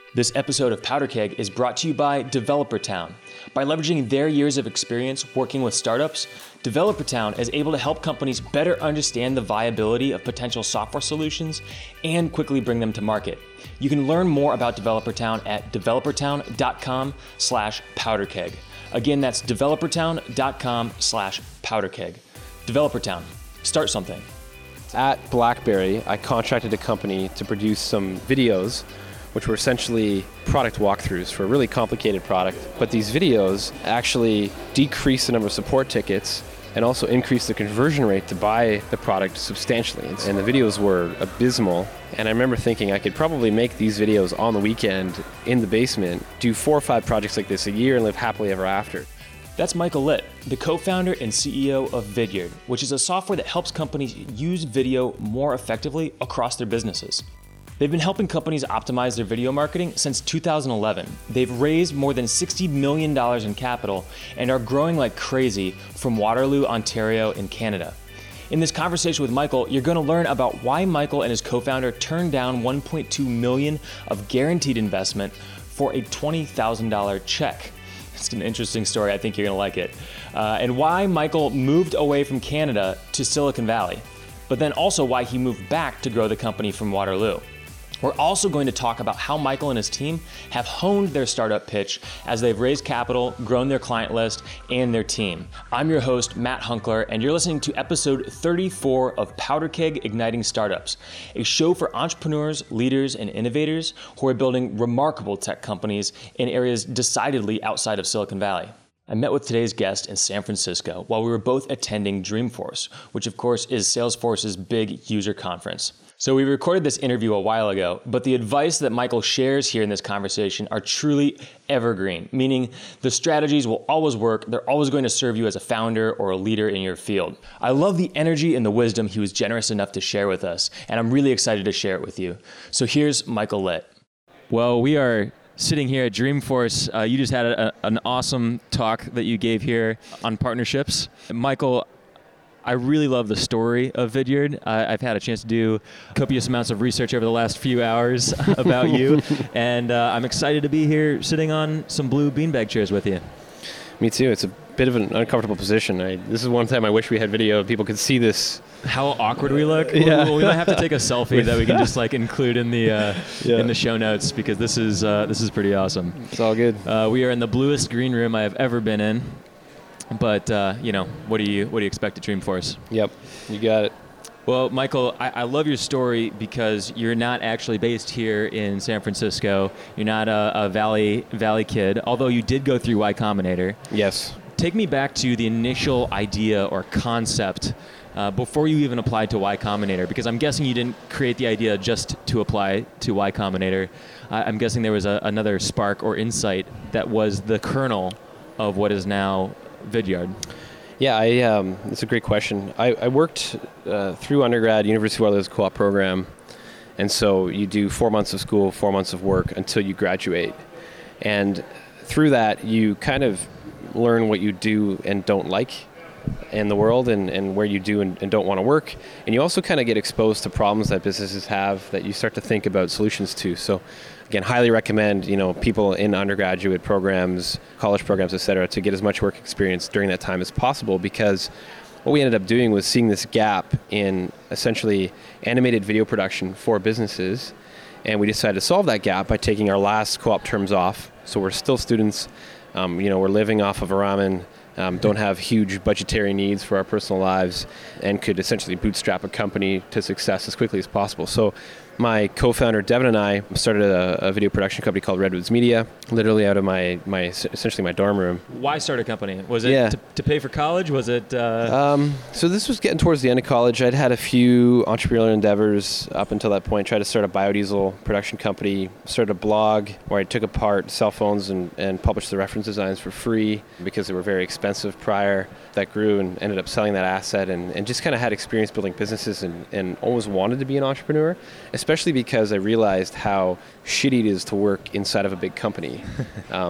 This episode of Powder Keg is brought to you by Developer Town. By leveraging their years of experience working with startups, Developer Town is able to help companies better understand the viability of potential software solutions and quickly bring them to market. You can learn more about Developer Town at developertown.com/powderkeg. Again, that's developertown.com/powderkeg. Developer Town, start something. At BlackBerry, I contracted a company to produce some videos which were essentially product walkthroughs for a really complicated product. But these videos actually decrease the number of support tickets and also increase the conversion rate to buy the product substantially. And the videos were abysmal. And I remember thinking I could probably make these videos on the weekend in the basement, do 4 or 5 projects like this a year and live happily ever after. That's Michael Litt, the co-founder and CEO of Vidyard, which is a software that helps companies use video more effectively across their businesses. They've been helping companies optimize their video marketing since 2011. They've raised more than $60 million in capital and are growing like crazy from Waterloo, Ontario in Canada. In this conversation with Michael, you're going to learn about why Michael and his co-founder turned down $1.2 million of guaranteed investment for a $20,000 check. It's an interesting story. I think you're going to like it. And why Michael moved away from Canada to Silicon Valley, but then also why he moved back to grow the company from Waterloo. We're also going to talk about how Michael and his team have honed their startup pitch as they've raised capital, grown their client list, and their team. I'm your host, Matt Hunkler, and you're listening to episode 34 of Powder Keg Igniting Startups, a show for entrepreneurs, leaders, and innovators who are building remarkable tech companies in areas decidedly outside of Silicon Valley. I met with today's guest in San Francisco while we were both attending Dreamforce, which of course is Salesforce's big user conference. So we recorded this interview a while ago, but the advice that Michael shares here in this conversation are truly evergreen, meaning the strategies will always work. They're always going to serve you as a founder or a leader in your field. I love the energy and the wisdom he was generous enough to share with us, and I'm really excited to share it with you. So here's Michael Litt. Well, we are sitting here at Dreamforce. You just had an awesome talk that you gave here on partnerships. Michael, I really love the story of Vidyard. I've had a chance to do copious amounts of research over the last few hours about you, and I'm excited to be here sitting on some blue beanbag chairs with you. Me too. It's a bit of an uncomfortable position. This is one time I wish we had video. People could see this. How awkward we look. Yeah. We might have to take a selfie that we can just include in the in the show notes, because this is pretty awesome. It's all good. We are in the bluest green room I have ever been in. But, what do you expect at Dreamforce? Yep, you got it. Well, Michael, I love your story because you're not actually based here in San Francisco. You're not a Valley kid, although you did go through Y Combinator. Yes. Take me back to the initial idea or concept before you even applied to Y Combinator, because I'm guessing you didn't create the idea just to apply to Y Combinator. I'm guessing there was another spark or insight that was the kernel of what is now Vidyard. Yeah, that's a great question. I worked through undergrad, University of Waterloo's co-op program, and so you do 4 months of school, 4 months of work until you graduate. And through that, you kind of learn what you do and don't like in the world, and where you do and don't want to work. And you also kind of get exposed to problems that businesses have that you start to think about solutions to. So again, highly recommend, people in undergraduate programs, college programs, et cetera, to get as much work experience during that time as possible, because what we ended up doing was seeing this gap in essentially animated video production for businesses. And we decided to solve that gap by taking our last co-op terms off. So we're still students, we're living off of ramen, don't have huge budgetary needs for our personal lives, and could essentially bootstrap a company to success as quickly as possible. So my co-founder Devin and I started a video production company called Redwoods Media, literally out of my essentially my dorm room. Why start a company? Was it to pay for college? Was it? So this was getting towards the end of college. I'd had a few entrepreneurial endeavors up until that point. Tried to start a biodiesel production company. Started a blog where I took apart cell phones and published the reference designs for free because they were very expensive prior. That grew and ended up selling that asset, and just kind of had experience building businesses and always wanted to be an entrepreneur, especially because I realized how shitty it is to work inside of a big company.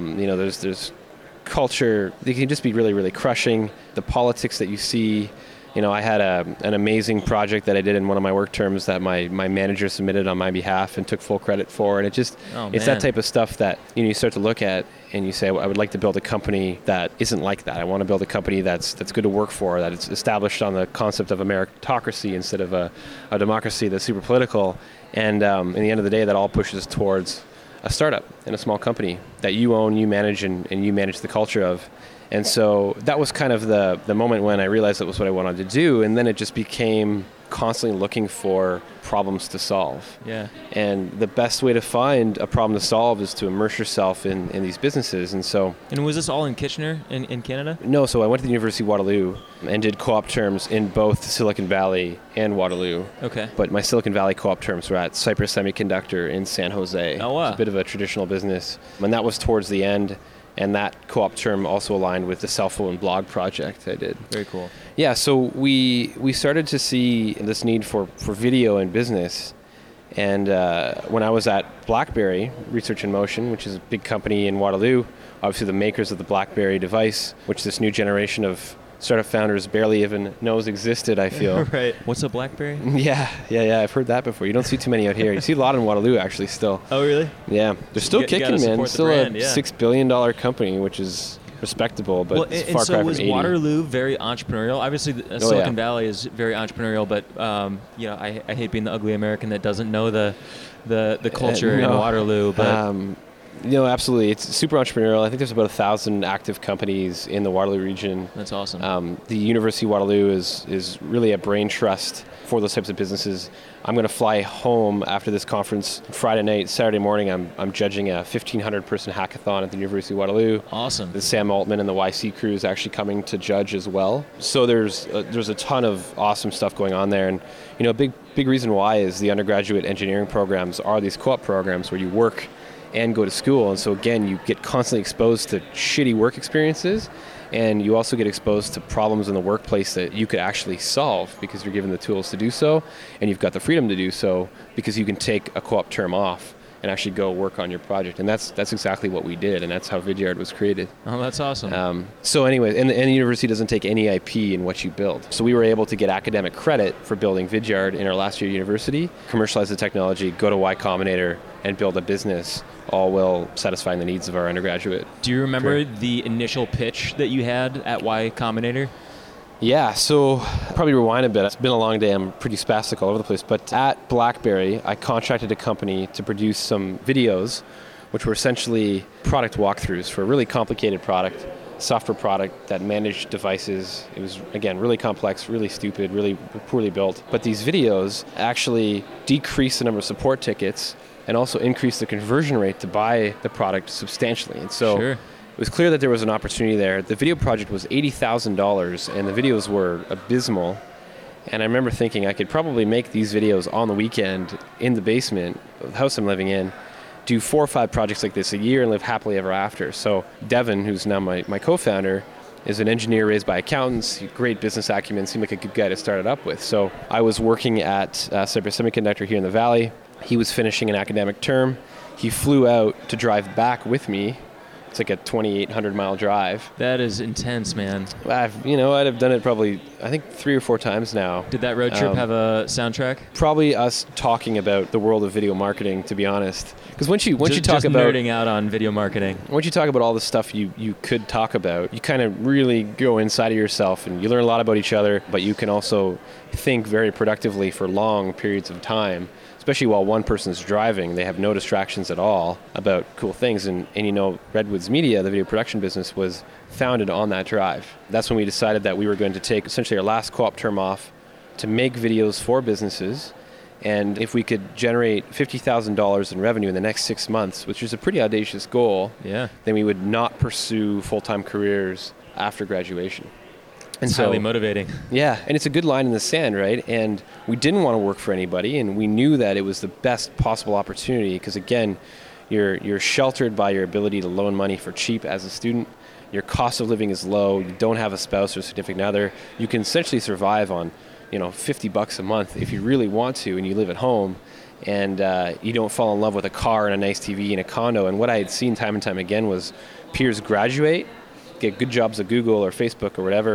There's culture, they can just be really, really crushing. The politics that you see, I had an amazing project that I did in one of my work terms that my manager submitted on my behalf and took full credit for. And it's that type of stuff that you start to look at and you say, well, I would like to build a company that isn't like that. I want to build a company that's good to work for, that it's established on the concept of a meritocracy instead of a democracy that's super political. And in the end of the day, that all pushes towards a startup and a small company that you own, you manage, and you manage the culture of. And so that was kind of the moment when I realized that was what I wanted to do. And then it just became constantly looking for problems to solve. Yeah. And the best way to find a problem to solve is to immerse yourself in these businesses. And so... And was this all in Kitchener, in Canada? No, so I went to the University of Waterloo and did co-op terms in both Silicon Valley and Waterloo. Okay. But my Silicon Valley co-op terms were at Cypress Semiconductor in San Jose. Oh, wow. It's a bit of a traditional business. And that was towards the end. And that co-op term also aligned with the cell phone blog project I did. Very cool. Yeah, so we started to see this need for video in business. And when I was at BlackBerry, Research in Motion, which is a big company in Waterloo, obviously the makers of the BlackBerry device, which this new generation of startup founders barely even knows existed, I feel. Right. What's a BlackBerry? Yeah, I've heard that before. You don't see too many out here. You see a lot in Waterloo, actually, still. Oh, really? Yeah. They're still kicking, man. Still brand, a $6 billion company, which is respectable, but it's far cry from 80. Was Waterloo very entrepreneurial? Obviously, Silicon Valley is very entrepreneurial, but I hate being the ugly American that doesn't know the culture in Waterloo, but... absolutely. It's super entrepreneurial. I think there's about 1,000 active companies in the Waterloo region. That's awesome. The University of Waterloo is really a brain trust for those types of businesses. I'm going to fly home after this conference Friday night. Saturday morning, I'm judging a 1,500-person hackathon at the University of Waterloo. Awesome. The Sam Altman and the YC crew is actually coming to judge as well. So there's a ton of awesome stuff going on there. And a big reason why is the undergraduate engineering programs are these co-op programs where you work and go to school. And so again, you get constantly exposed to shitty work experiences, and you also get exposed to problems in the workplace that you could actually solve because you're given the tools to do so, and you've got the freedom to do so because you can take a co-op term off and actually go work on your project. And that's exactly what we did, and that's how Vidyard was created. Oh, that's awesome. So anyway, and the university doesn't take any IP in what you build. So we were able to get academic credit for building Vidyard in our last year at university, commercialize the technology, go to Y Combinator, and build a business, all while satisfying the needs of our undergraduate. Do you remember the initial pitch that you had at Y Combinator? Yeah, so probably rewind a bit. It's been a long day. I'm pretty spastic all over the place. But at BlackBerry, I contracted a company to produce some videos, which were essentially product walkthroughs for a really complicated product, software product that managed devices. It was, again, really complex, really stupid, really poorly built. But these videos actually decreased the number of support tickets and also increased the conversion rate to buy the product substantially. And so it was clear that there was an opportunity there. The video project was $80,000, and the videos were abysmal. And I remember thinking I could probably make these videos on the weekend in the basement of the house I'm living in, do 4 or 5 projects like this a year and live happily ever after. So Devin, who's now my co-founder, is an engineer raised by accountants, great business acumen, seemed like a good guy to start it up with. So I was working at Cypress Semiconductor here in the Valley. He was finishing an academic term. He flew out to drive back with me. It's like a 2,800-mile drive. That is intense, man. I'd have done it probably, I think, 3 or 4 times now. Did that road trip have a soundtrack? Probably us talking about the world of video marketing, to be honest. Because once you talk just about nerding out on video marketing. Once you talk about all the stuff you could talk about, you kind of really go inside of yourself and you learn a lot about each other, but you can also think very productively for long periods of time. Especially while one person's driving, they have no distractions at all about cool things. And Redwoods Media, the video production business, was founded on that drive. That's when we decided that we were going to take essentially our last co-op term off to make videos for businesses. And if we could generate $50,000 in revenue in the next 6 months, which is a pretty audacious goal, then we would not pursue full-time careers after graduation. And it's highly motivating. Yeah, and it's a good line in the sand, right? And we didn't want to work for anybody, and we knew that it was the best possible opportunity because, again, you're sheltered by your ability to loan money for cheap as a student. Your cost of living is low. You don't have a spouse or significant other. You can essentially survive on, $50 a month if you really want to, and you live at home. And you don't fall in love with a car and a nice TV and a condo. And what I had seen time and time again was peers graduate, get good jobs at Google or Facebook or whatever,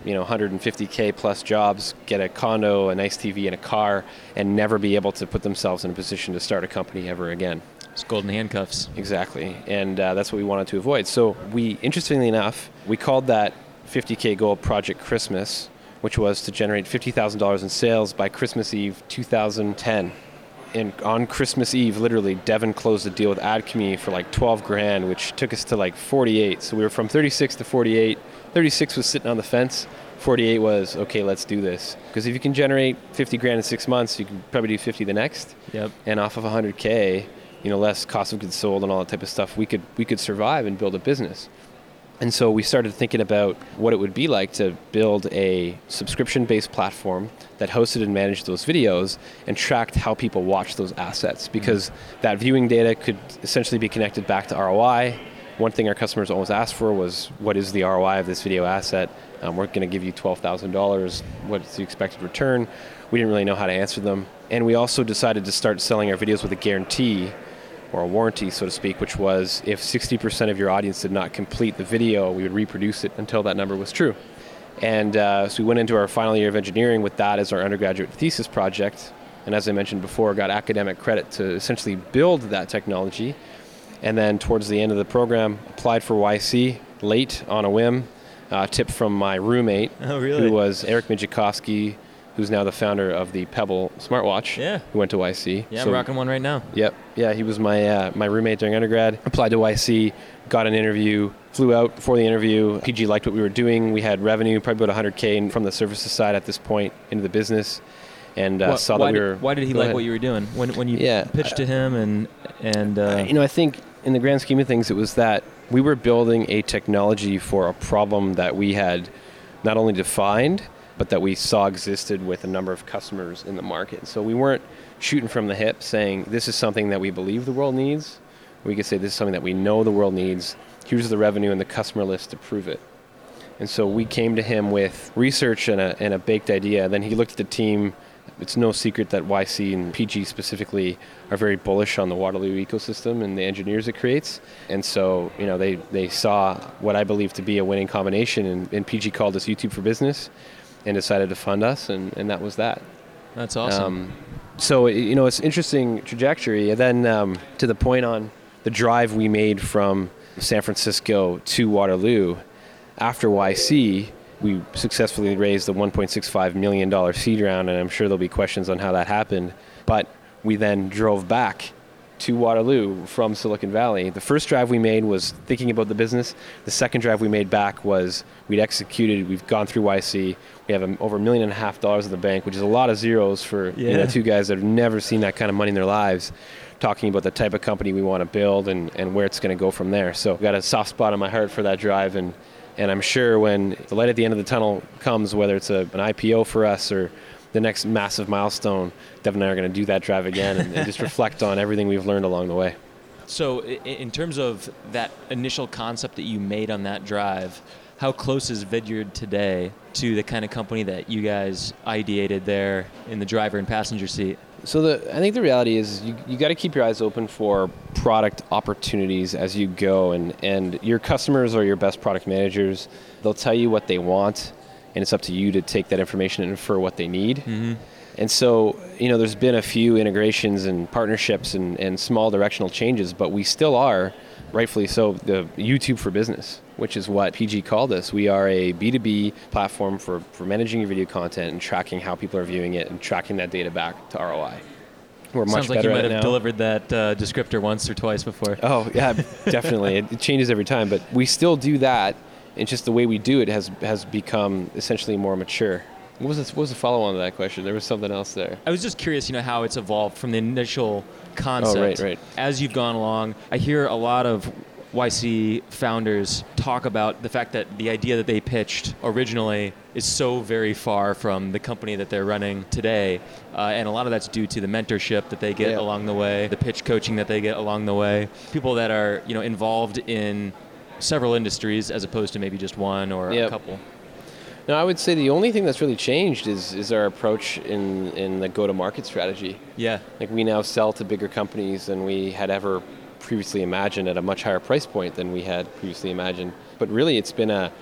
150K plus jobs, get a condo, a nice TV, and a car, and never be able to put themselves in a position to start a company ever again. It's golden handcuffs. Exactly. And that's what we wanted to avoid. So interestingly enough, we called that 50K goal Project Christmas, which was to generate $50,000 in sales by Christmas Eve 2010. And on Christmas Eve, literally, Devin closed a deal with AdCommunity for like 12 grand, which took us to like 48. So we were from 36 to 48. 36 was sitting on the fence. 48 was, okay, let's do this. Because if you can generate 50 grand in 6 months, you can probably do 50 the next. Yep. And off of 100K, less cost of goods sold and all that type of stuff, we could survive and build a business. And so we started thinking about what it would be like to build a subscription-based platform that hosted and managed those videos and tracked how people watch those assets, because that viewing data could essentially be connected back to ROI. One thing our customers always asked for was, what is the ROI of this video asset? We're going to give you $12,000. What's the expected return? We didn't really know how to answer them. And we also decided to start selling our videos with a guarantee, or a warranty, so to speak, which was if 60% of your audience did not complete the video, we would reproduce it until that number was true. And so we went into our final year of engineering with that as our undergraduate thesis project. And as I mentioned before, got academic credit to essentially build that technology. And then towards the end of the program, applied for YC late on a whim, tip from my roommate, who was Eric Mijakowski, who's now the founder of the Pebble smartwatch, who went to YC. Yeah, I'm rocking one right now. Yep. Yeah, he was my roommate during undergrad. Applied to YC, got an interview, flew out before the interview. PG liked what we were doing. We had revenue, probably about $100K from the services side at this point into the business. And saw that we were... Why did he like what you were doing? When you pitched to him and I think in the grand scheme of things, it was that we were building a technology for a problem that we had not only defined, but that we saw existed with a number of customers in the market. So we weren't shooting from the hip saying, this is something that we believe the world needs. We could say, this is something that we know the world needs. Here's the revenue and the customer list to prove it. And so we came to him with research and a baked idea. Then he looked at the team. It's no secret that YC and PG specifically are very bullish on the Waterloo ecosystem and the engineers it creates. And so, they saw what I believe to be a winning combination, and PG called us YouTube for Business and decided to fund us, and that was that. That's awesome. So, it's an interesting trajectory. And then to the point on the drive we made from San Francisco to Waterloo, after YC, we successfully raised the $1.65 million seed round, and I'm sure there'll be questions on how that happened. But we then drove back to Waterloo from Silicon Valley. The first drive we made was thinking about the business. The second drive we made back was we've gone through YC. We have over $1.5 million in the bank, which is a lot of zeros for two guys that have never seen that kind of money in their lives, talking about the type of company we want to build and where it's going to go from there. So I've got a soft spot in my heart for that drive, and I'm sure when the light at the end of the tunnel comes, whether it's an IPO for us or the next massive milestone, Devin and I are going to do that drive again and just reflect on everything we've learned along the way. So in terms of that initial concept that you made on that drive, how close is Vidyard today to the kind of company that you guys ideated there in the driver and passenger seat? So I think the reality is you got to keep your eyes open for product opportunities as you go, and your customers are your best product managers. They'll tell you what they want, and it's up to you to take that information and infer what they need. Mm-hmm. And so, there's been a few integrations and partnerships and small directional changes, but we still are, rightfully so, the YouTube for Business, which is what PG called us. We are a B2B platform for managing your video content and tracking how people are viewing it and tracking that data back to ROI. We're much Sounds like better you might at it have now. delivered that descriptor once or twice before. Oh, yeah, definitely. It changes every time, but we still do that. It's just the way we do it has become essentially more mature. What was the follow-on to that question? There was something else there. I was just curious, how it's evolved from the initial concept. Oh, right. As you've gone along, I hear a lot of YC founders talk about the fact that the idea that they pitched originally is so very far from the company that they're running today. And a lot of that's due to the mentorship that they get along the way, the pitch coaching that they get along the way, people that are, involved in several industries as opposed to maybe just one or a couple. No, I would say the only thing that's really changed is our approach in the go-to-market strategy. Yeah. Like, we now sell to bigger companies than we had ever previously imagined at a much higher price point than we had previously imagined. But really, it's been a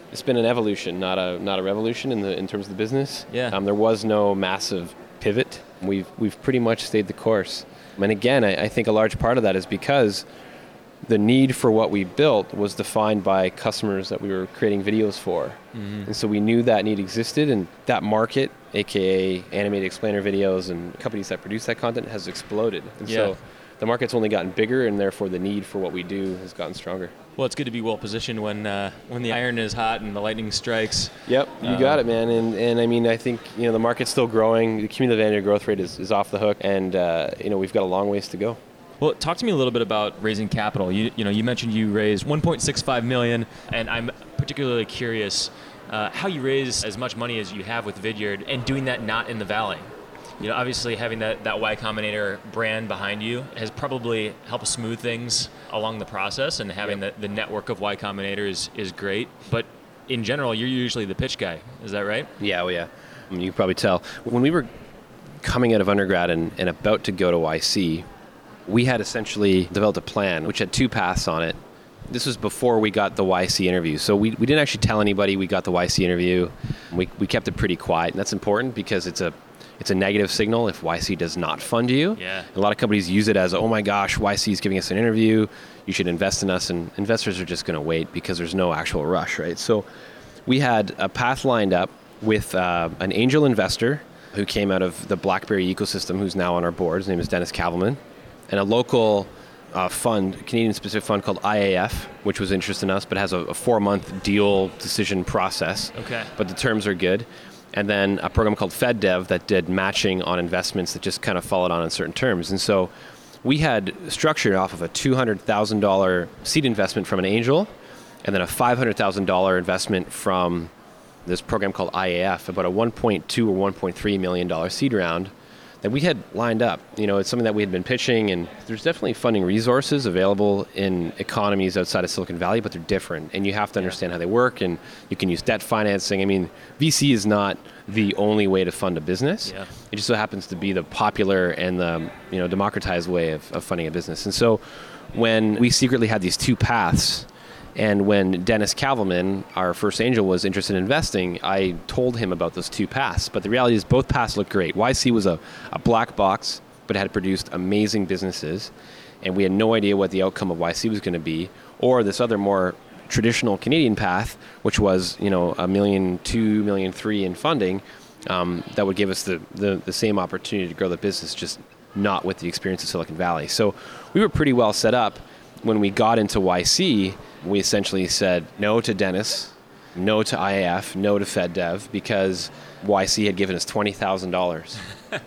It's been an evolution, not a revolution in terms of the business. Yeah. There was no massive pivot. We've pretty much stayed the course. And again, I think a large part of that is because the need for what we built was defined by customers that we were creating videos for. Mm-hmm. And so we knew that need existed, and that market, aka animated explainer videos and companies that produce that content, has exploded. And so the market's only gotten bigger, and therefore the need for what we do has gotten stronger. Well, it's good to be well positioned when the iron is hot and the lightning strikes. Yep, you got it, man. And I mean, I think the market's still growing. The cumulative annual growth rate is off the hook, and we've got a long ways to go. Well, talk to me a little bit about raising capital. You mentioned you raised $1.65 million, and I'm particularly curious how you raise as much money as you have with Vidyard, and doing that not in the Valley. Obviously having that Y Combinator brand behind you has probably helped smooth things along the process, and having the network of Y Combinator is great. But in general, you're usually the pitch guy. Is that right? Yeah, well, yeah. I mean, you can probably tell. When we were coming out of undergrad and about to go to YC, we had essentially developed a plan which had two paths on it. This was before we got the YC interview. So we didn't actually tell anybody we got the YC interview. We kept it pretty quiet, and that's important because it's a negative signal if YC does not fund you. Yeah. A lot of companies use it as, oh my gosh, YC is giving us an interview, you should invest in us, and investors are just going to wait because there's no actual rush, right? So we had a path lined up with an angel investor who came out of the BlackBerry ecosystem, who's now on our board. His name is Dennis Kavelman, and a local fund, Canadian-specific fund called IAF, which was interested in us, but has a 4-month deal decision process. Okay. But the terms are good. And then a program called FedDev that did matching on investments that just kind of followed on certain terms. And so we had structured off of a $200,000 seed investment from an angel, and then a $500,000 investment from this program called IAF, about a $1.2 or $1.3 million seed round that we had lined up. It's something that we had been pitching, and there's definitely funding resources available in economies outside of Silicon Valley, but they're different, and you have to understand how they work, and you can use debt financing. I mean, VC is not the only way to fund a business. Yeah. It just so happens to be the popular and the democratized way of funding a business. And so when we secretly had these two paths, and when Dennis Kavelman, our first angel, was interested in investing, I told him about those two paths. But the reality is both paths looked great. YC was a black box, but had produced amazing businesses. And we had no idea what the outcome of YC was going to be. Or this other more traditional Canadian path, which was $1.2 million, $1.3 million in funding, that would give us the same opportunity to grow the business, just not with the experience of Silicon Valley. So we were pretty well set up. When we got into YC, we essentially said no to Dennis, no to IAF, no to FedDev, because YC had given us $20,000.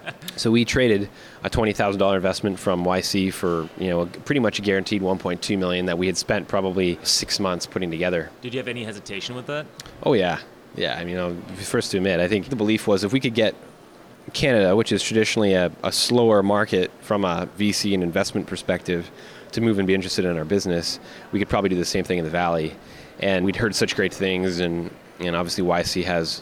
So we traded a $20,000 investment from YC for pretty much a guaranteed $1.2 million that we had spent probably 6 months putting together. Did you have any hesitation with that? Oh yeah. I mean, first to admit, I think the belief was if we could get Canada, which is traditionally a slower market from a VC and investment perspective, to move and be interested in our business, we could probably do the same thing in the Valley. And we'd heard such great things, and obviously YC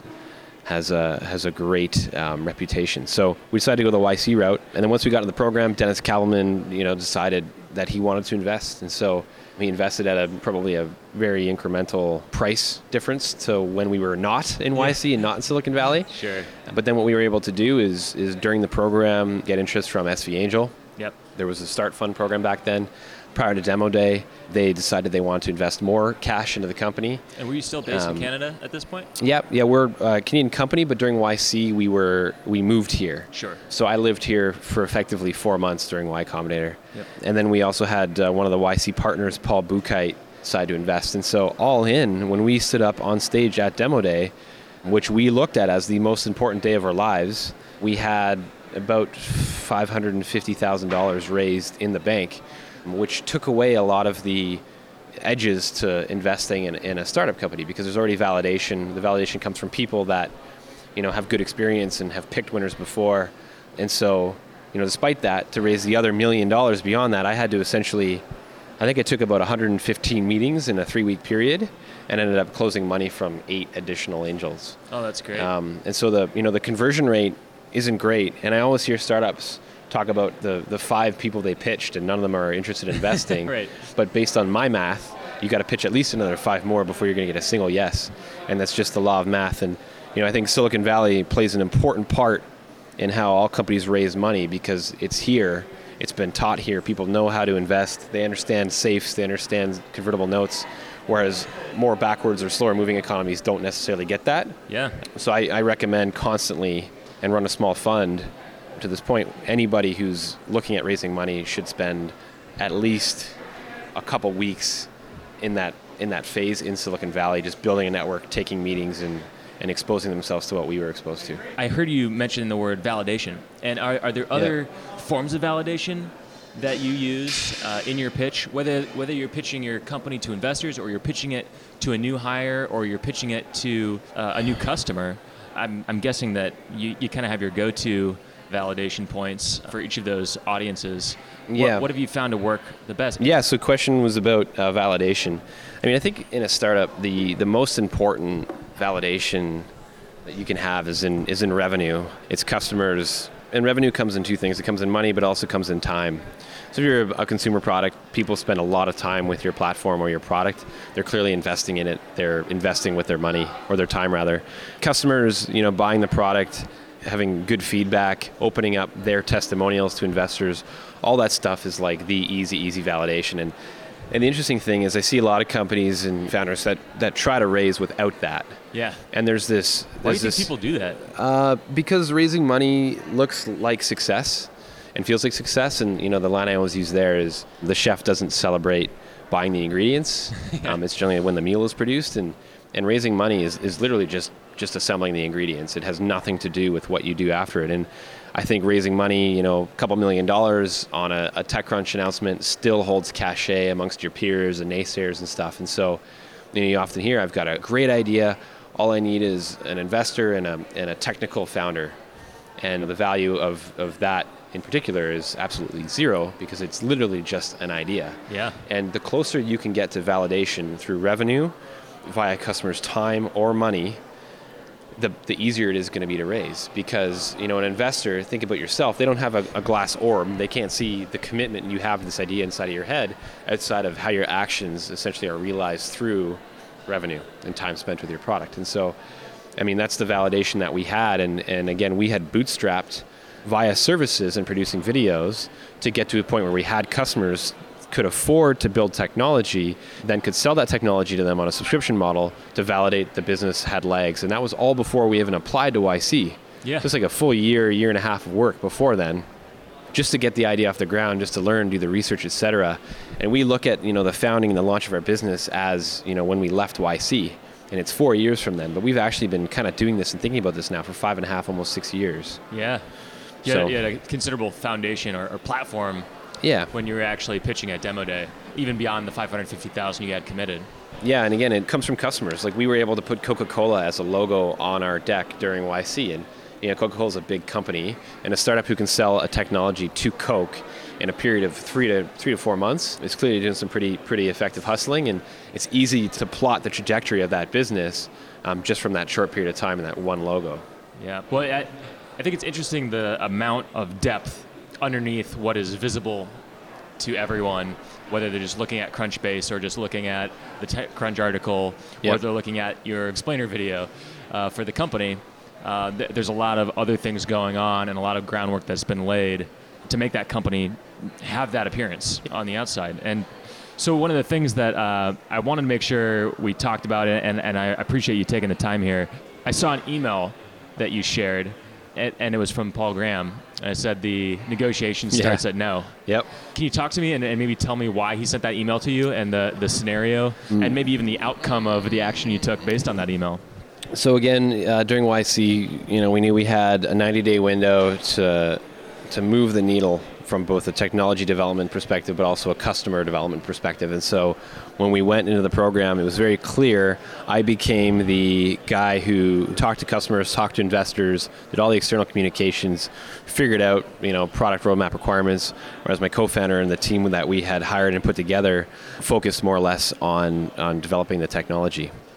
has a great reputation. So we decided to go the YC route. And then once we got into the program, Dennis Kavelman, decided that he wanted to invest. And so we invested at probably a very incremental price difference to when we were not in YC and not in Silicon Valley. Sure. But then what we were able to do is during the program get interest from SV Angel. Yep. There was a Start Fund program back then. Prior to Demo Day, they decided they wanted to invest more cash into the company. And were you still based in Canada at this point? Yeah, we're a Canadian company, but during YC, we moved here. Sure. So I lived here for effectively 4 months during Y Combinator. Yep. And then we also had one of the YC partners, Paul Buchheit, decide to invest. And so all in, when we stood up on stage at Demo Day, which we looked at as the most important day of our lives, we had about $550,000 raised in the bank, which took away a lot of the edges to investing in a startup company, because there's already validation. The validation comes from people that have good experience and have picked winners before. And so despite that, to raise the other $1 million beyond that, I had to essentially, I think it took about 115 meetings in a 3-week period, and ended up closing money from 8 additional angels. Oh, that's great. And so the conversion rate isn't great. And I always hear startups talk about the 5 people they pitched, and none of them are interested in investing. Right. But based on my math, you got to pitch at least another 5 more before you're going to get a single yes. And that's just the law of math. And I think Silicon Valley plays an important part in how all companies raise money, because it's here, it's been taught here. People know how to invest. They understand safes, they understand convertible notes, whereas more backwards or slower moving economies don't necessarily get that. Yeah. So I recommend constantly, and run a small fund. To this point, anybody who's looking at raising money should spend at least a couple weeks in that phase in Silicon Valley, just building a network, taking meetings, and exposing themselves to what we were exposed to. I heard you mention the word validation. And are there other forms of validation that you use in your pitch, whether you're pitching your company to investors, or you're pitching it to a new hire, or you're pitching it to a new customer? I'm guessing that you kind of have your go-to validation points for each of those audiences. Yeah. What have you found to work the best? Yeah, so the question was about validation. I mean, I think in a startup, the most important validation that you can have is in revenue. It's customers, and revenue comes in two things. It comes in money, but also comes in time. So if you're a consumer product, people spend a lot of time with your platform or your product. They're clearly investing in it. They're investing with their money, or their time rather. Customers, buying the product, having good feedback, opening up their testimonials to investors, all that stuff is like the easy validation. And the interesting thing is I see a lot of companies and founders that try to raise without that. Yeah. And there's this... Why do you think people do that? Because raising money looks like success and feels like success. And, the line I always use there is the chef doesn't celebrate buying the ingredients. It's generally when the meal is produced. And raising money is literally just assembling the ingredients. It has nothing to do with what you do after it. And I think raising money, a couple $1 million on a TechCrunch announcement still holds cachet amongst your peers and naysayers and stuff. And so, you often hear, I've got a great idea. All I need is an investor and a technical founder. And the value of that in particular is absolutely zero, because it's literally just an idea. Yeah. And the closer you can get to validation through revenue, via customers' time or money, the easier it is going to be to raise. Because, an investor, think about yourself, they don't have a glass orb. They can't see the commitment you have to this idea inside of your head outside of how your actions essentially are realized through revenue and time spent with your product. And so, that's the validation that we had. And again, we had bootstrapped via services and producing videos to get to a point where we had customers could afford to build technology, then could sell that technology to them on a subscription model to validate the business had legs. And that was all before we even applied to YC. Yeah. Just like a full year and a half of work before then, just to get the idea off the ground, just to learn, do the research, etc. And we look at, the founding and the launch of our business as, when we left YC. And it's 4 years from then. But we've actually been kind of doing this and thinking about this now for 5.5, almost 6 years. Yeah. You had a considerable foundation or platform. Yeah. When you were actually pitching at Demo Day, even beyond the $550,000 you had committed. Yeah, and again, it comes from customers. Like, we were able to put Coca-Cola as a logo on our deck during YC, and Coca-Cola's a big company, and a startup who can sell a technology to Coke in a period of 3 to 4 months is clearly doing some pretty effective hustling, and it's easy to plot the trajectory of that business just from that short period of time and that one logo. Yeah, well, I think it's interesting the amount of depth underneath what is visible to everyone, whether they're just looking at Crunchbase or just looking at the TechCrunch article, or they're looking at your explainer video for the company. There's a lot of other things going on and a lot of groundwork that's been laid to make that company have that appearance on the outside. And so one of the things that I wanted to make sure we talked about, and I appreciate you taking the time here, I saw an email that you shared, and it was from Paul Graham. And it said the negotiation starts at no. Yep. Can you talk to me and maybe tell me why he sent that email to you and the scenario and maybe even the outcome of the action you took based on that email? So again, during YC, we knew we had a 90-day window to move the needle from both a technology development perspective, but also a customer development perspective. And so when we went into the program, it was very clear I became the guy who talked to customers, talked to investors, did all the external communications, figured out, product roadmap requirements, whereas my co-founder and the team that we had hired and put together focused more or less on developing the technology.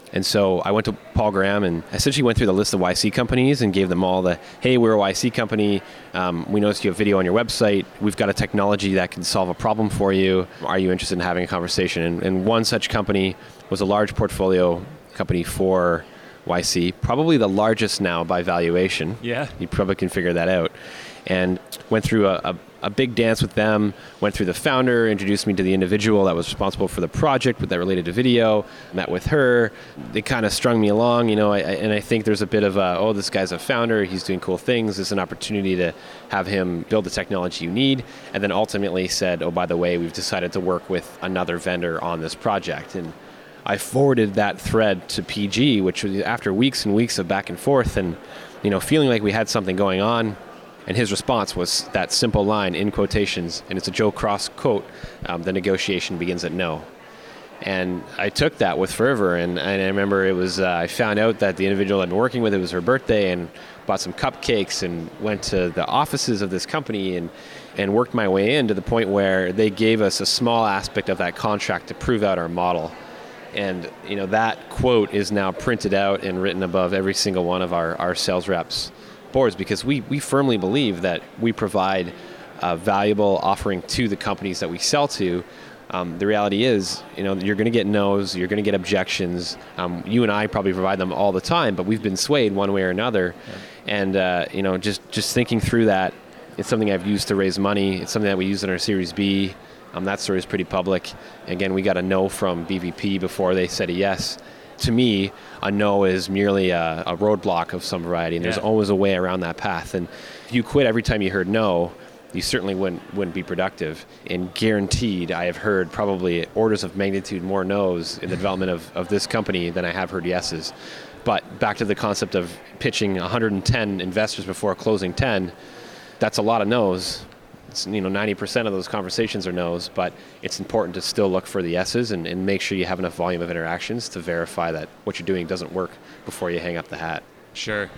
And so I went to Paul Graham and essentially went through the list of YC companies and gave them all the, hey, we're a YC company. We noticed you have video on your website. We've got a technology that can solve a problem for you. Are you interested in having a conversation? And one such company was a large portfolio company for YC, probably the largest now by valuation. Yeah. You probably can figure that out. And went through a big dance with them, went through the founder, introduced me to the individual that was responsible for the project that related to video, met with her. They kind of strung me along, and I think there's a bit of this guy's a founder, he's doing cool things, there's an opportunity to have him build the technology you need, and then ultimately said, oh, by the way, we've decided to work with another vendor on this project. And I forwarded that thread to PG, which was after weeks and weeks of back and forth and, feeling like we had something going on. And his response was that simple line in quotations, and it's a Joe Cross quote, the negotiation begins at no. And I took that with fervor, and I remember it was, I found out that the individual I'd been working with, it was her birthday, and bought some cupcakes and went to the offices of this company and worked my way in to the point where they gave us a small aspect of that contract to prove out our model. And that quote is now printed out and written above every single one of our sales reps' boards, because we firmly believe that we provide a valuable offering to the companies that we sell to. The reality is, you're going to get no's, you're going to get objections. You and I probably provide them all the time, but we've been swayed one way or another. Yeah. And just thinking through that, it's something I've used to raise money. It's something that we use in our Series B. That story is pretty public. Again, we got a no from BVP before they said a yes. To me, a no is merely a roadblock of some variety, and there's always a way around that path. And if you quit every time you heard no, you certainly wouldn't be productive. And guaranteed, I have heard probably orders of magnitude more no's in the development of this company than I have heard yeses. But back to the concept of pitching 110 investors before closing 10, that's a lot of no's. It's, 90% of those conversations are no's, but it's important to still look for the yeses and make sure you have enough volume of interactions to verify that what you're doing doesn't work before you hang up the hat. Sure.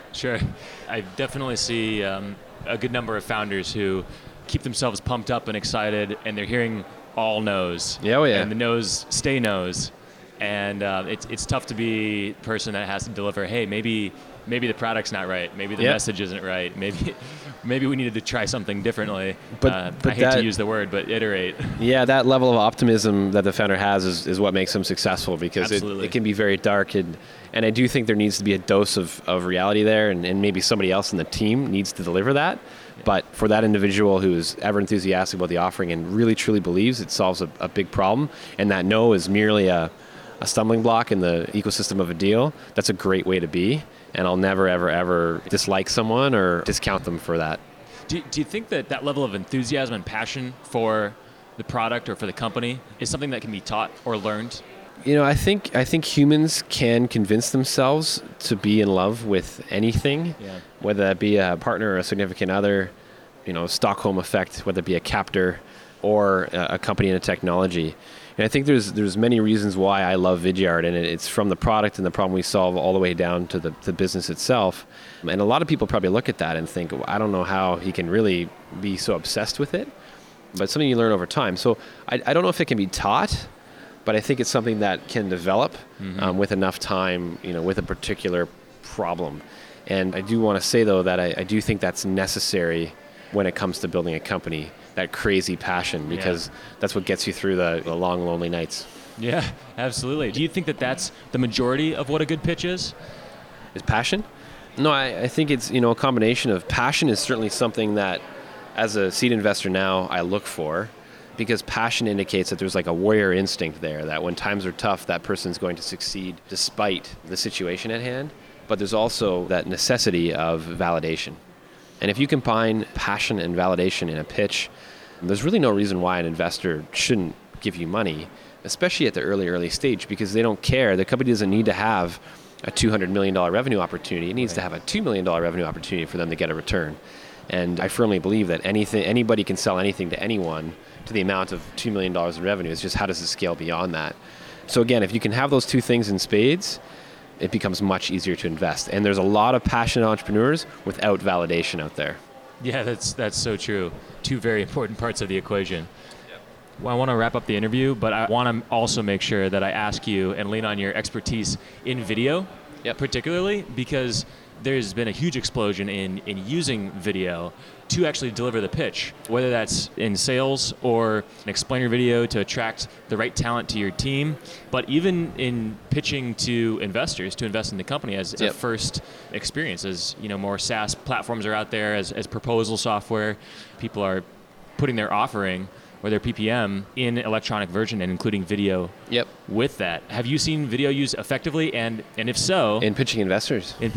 I definitely see a good number of founders who keep themselves pumped up and excited, and they're hearing all no's. Yeah, And the no's stay no's. And it's tough to be the person that has to deliver, hey, maybe the product's not right. Maybe the message isn't right. Maybe we needed to try something differently. But I hate to use the word, but iterate. Yeah, that level of optimism that the founder has is what makes them successful, because it can be very dark. And I do think there needs to be a dose of reality there, and maybe somebody else in the team needs to deliver that. But for that individual who is ever enthusiastic about the offering and really truly believes it solves a big problem, and that no is merely a stumbling block in the ecosystem of a deal, that's a great way to be. And I'll never, ever, ever dislike someone or discount them for that. Do you think that level of enthusiasm and passion for the product or for the company is something that can be taught or learned? I think humans can convince themselves to be in love with anything, whether that be a partner or a significant other, Stockholm effect, whether it be a captor or a company and a technology. And I think there's many reasons why I love Vidyard, and it's from the product and the problem we solve all the way down to the business itself. And a lot of people probably look at that and think, well, I don't know how he can really be so obsessed with it, but it's something you learn over time. So I don't know if it can be taught, but I think it's something that can develop with enough time, with a particular problem. And I do want to say, though, that I do think that's necessary when it comes to building a company. That crazy passion, because that's what gets you through the long, lonely nights. Yeah, absolutely. Do you think that's the majority of what a good pitch is? Is passion? No, I think it's, a combination of passion is certainly something that, as a seed investor now, I look for, because passion indicates that there's like a warrior instinct there, that when times are tough, that person's going to succeed despite the situation at hand. But there's also that necessity of validation. And if you combine passion and validation in a pitch, there's really no reason why an investor shouldn't give you money, especially at the early stage, because they don't care. The company doesn't need to have a $200 million revenue opportunity. It needs to have a $2 million revenue opportunity for them to get a return. And I firmly believe that anybody can sell anything to anyone to the amount of $2 million in revenue. It's just, how does it scale beyond that? So again, if you can have those two things in spades, it becomes much easier to invest. And there's a lot of passionate entrepreneurs without validation out there. Yeah, that's so true. Two very important parts of the equation. Yep. I want to wrap up the interview, but I want to also make sure that I ask you and lean on your expertise in video, particularly because there's been a huge explosion in using video to actually deliver the pitch, whether that's in sales or an explainer video to attract the right talent to your team, but even in pitching to investors to invest in the company as a first experience. As more SaaS platforms are out there, as proposal software, people are putting their offering or their PPM in electronic version and including video with that. Have you seen video used effectively? And if so... In pitching investors. And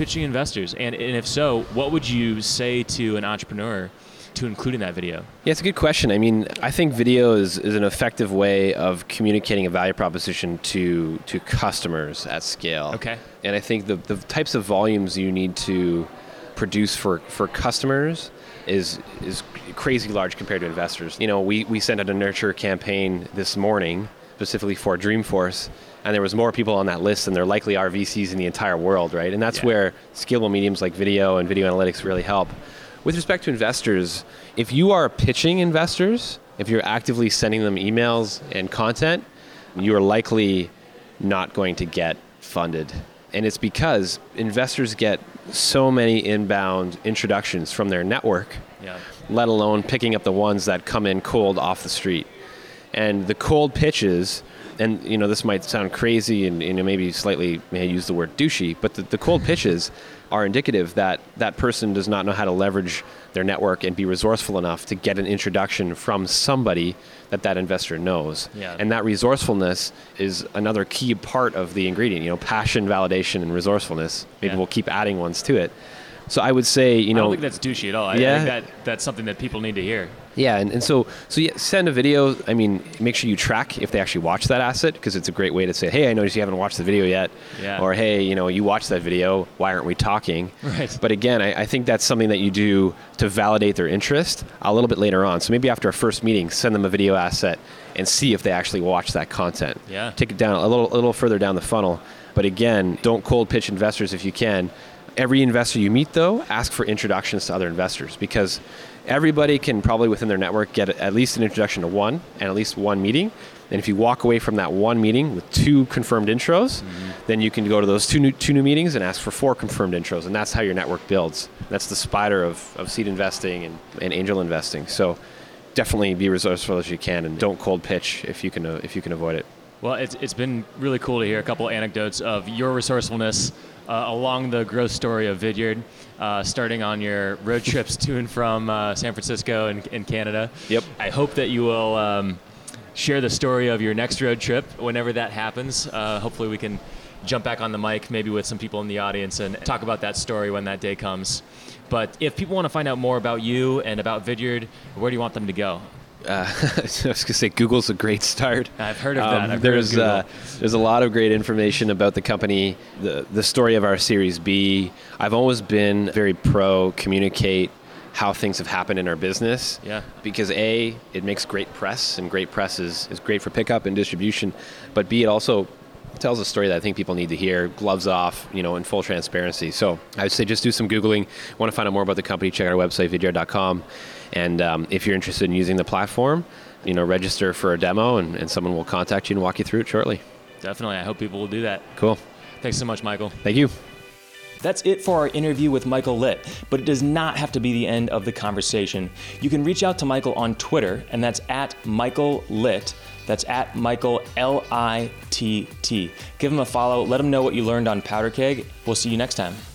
if so, what would you say to an entrepreneur to include in that video? Yeah, it's a good question. I mean, I think video is an effective way of communicating a value proposition to customers at scale. Okay. And I think the types of volumes you need to produce for customers is crazy large compared to investors. We sent out a nurture campaign this morning specifically for Dreamforce, and there was more people on that list than there likely are VCs in the entire world, right? And that's where scalable mediums like video and video analytics really help. With respect to investors, if you are pitching investors, if you're actively sending them emails and content, you are likely not going to get funded. And it's because investors get so many inbound introductions from their network, let alone picking up the ones that come in cold off the street. And the cold pitches, and this might sound crazy and maybe slightly may use the word douchey, but the cold pitches are indicative that that person does not know how to leverage their network and be resourceful enough to get an introduction from somebody that investor knows. And that resourcefulness is another key part of the ingredient, passion, validation, and resourcefulness. Maybe we'll keep adding ones to it. So I would say, I don't think that's douchey at all. I think that's something that people need to hear. Yeah, and so send a video. I mean, make sure you track if they actually watch that asset, because it's a great way to say, hey, I noticed you haven't watched the video yet. Or, hey, you watched that video. Why aren't we talking? Right. But again, I think that's something that you do to validate their interest a little bit later on. So maybe after a first meeting, send them a video asset and see if they actually watch that content. Take it down a little further down the funnel. But again, don't cold pitch investors if you can. Every investor you meet, though, ask for introductions to other investors, because everybody can probably within their network get at least an introduction to one and at least one meeting. And if you walk away from that one meeting with 2 confirmed intros, then you can go to those two new meetings and ask for 4 confirmed intros. And that's how your network builds. That's the spider of seed investing and angel investing. So definitely be resourceful as you can, and don't cold pitch if you can avoid it. Well, it's been really cool to hear a couple anecdotes of your resourcefulness along the growth story of Vidyard, starting on your road trips to and from San Francisco and Canada. I hope that you will share the story of your next road trip whenever that happens. Hopefully we can jump back on the mic, maybe with some people in the audience, and talk about that story when that day comes. But if people want to find out more about you and about Vidyard, where do you want them to go? I was going to say Google's a great start. I've heard of that. There's a lot of great information about the company, the story of our Series B. I've always been very pro communicate how things have happened in our business. Because A, it makes great press, and great press is great for pickup and distribution. But B, it also tells a story that I think people need to hear, gloves off, in full transparency. So I would say just do some Googling. Want to find out more about the company, check out our website, vidyard.com. And if you're interested in using the platform, register for a demo, and someone will contact you and walk you through it shortly. Definitely. I hope people will do that. Cool. Thanks so much, Michael. Thank you. That's it for our interview with Michael Litt, but it does not have to be the end of the conversation. You can reach out to Michael on Twitter, and that's at Michael Litt. That's at Michael Litt. Give him a follow. Let him know what you learned on Powder Keg. We'll see you next time.